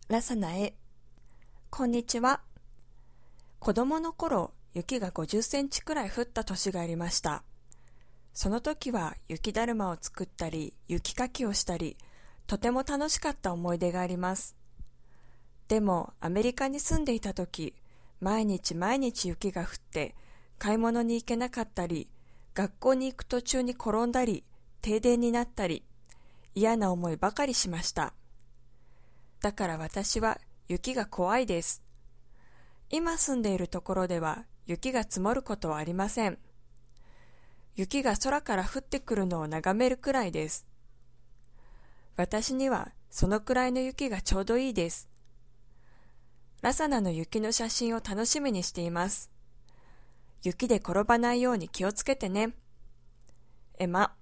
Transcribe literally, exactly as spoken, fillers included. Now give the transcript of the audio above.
ラサナへ。こんにちは。子供の頃、雪がごじゅっセンチくらい降った年がありました。その時は雪だるまを作ったり、雪かきをしたり、とても楽しかった思い出があります。でも、アメリカに住んでいた時、毎日毎日雪が降って、買い物に行けなかったり、学校に行く途中に転んだり、停電になったり、嫌な思いばかりしました。だから私は雪が怖いです。今住んでいるところでは雪が積もることはありません。雪が空から降ってくるのを眺めるくらいです。私にはそのくらいの雪がちょうどいいです。ラサナの雪の写真を楽しみにしています。雪で転ばないように気をつけてね。エマ。